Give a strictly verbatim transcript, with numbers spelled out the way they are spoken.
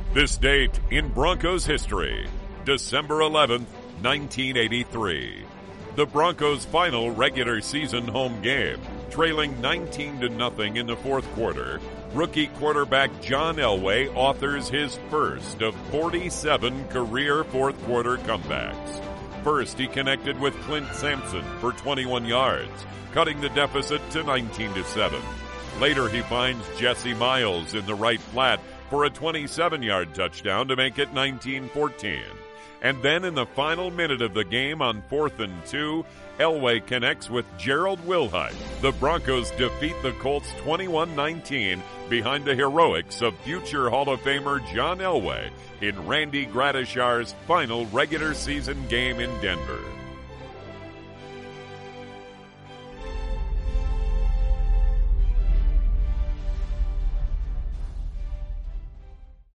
This date in Broncos history, December eleventh, nineteen eighty-three. The Broncos' final regular season home game, trailing nineteen to nothing in the fourth quarter, rookie quarterback John Elway authors his first of forty-seven career fourth quarter comebacks. First, he connected with Clint Sampson for twenty-one yards, cutting the deficit to nineteen to seven. Later, he finds Jesse Miles in the right flat for a twenty-seven-yard touchdown to make it nineteen fourteen. And then in the final minute of the game on fourth and two, Elway connects with Gerald Wilhite. The Broncos defeat the Colts twenty-one nineteen behind the heroics of future Hall of Famer John Elway in Randy Gradishar's final regular season game in Denver.